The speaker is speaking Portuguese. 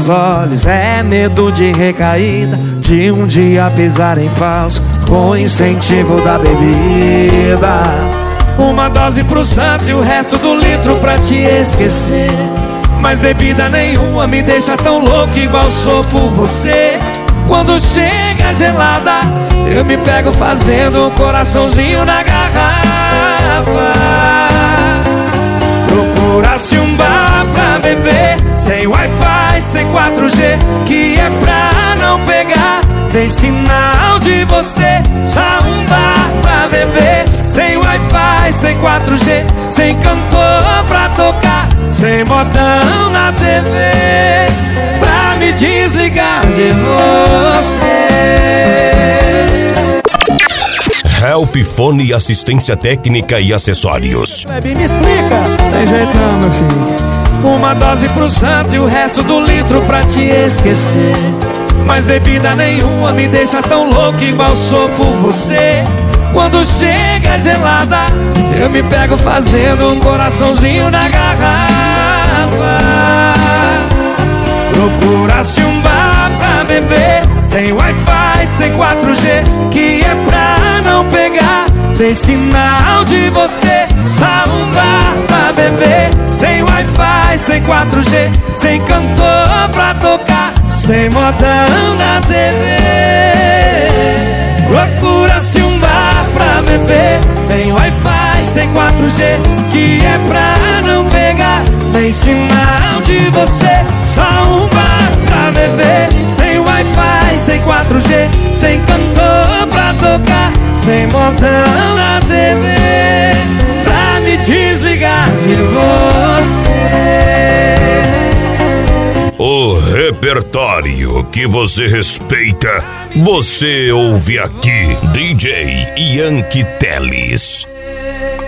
seus olhos é medo de recaída, de um dia pisar em falso com incentivo da bebida. Uma dose pro santo e o resto do litro pra te esquecer. Mas bebida nenhuma me deixa tão louco igual sou por você. Quando chega gelada, eu me pego fazendo um coraçãozinho na garrafa. Procura-se um bar pra beber, sem Wi-Fi, sem 4G, que é pra não pegar. Tem sinal de você, só um bar pra beber, sem Wi-Fi, sem 4G, sem cantor pra tocar, sem botão na TV, pra me desligar de você. Help Fone, assistência técnica e acessórios. Me explica. Tem jeito não, meu filho. Uma dose pro santo e o resto do litro pra te esquecer. Mas bebida nenhuma me deixa tão louco igual sou por você. Quando chega gelada, eu me pego fazendo um coraçãozinho na garrafa. Procura-se um bar pra beber, sem Wi-Fi, sem 4G, que é pra não pegar. Tem sinal de você, só um bar pra beber, sem Wi-Fi, sem 4G, sem cantor pra tocar, sem botão na TV. Procura-se um bar pra beber, sem Wi-Fi, sem 4G, que é pra não pegar. Tem sinal de você, só um bar pra beber, sem Wi-Fi, sem 4G, sem cantor pra tocar, sem botão na TV, pra me desligar de você. O repertório que você respeita, você ouve aqui. DJ Yankee Teles.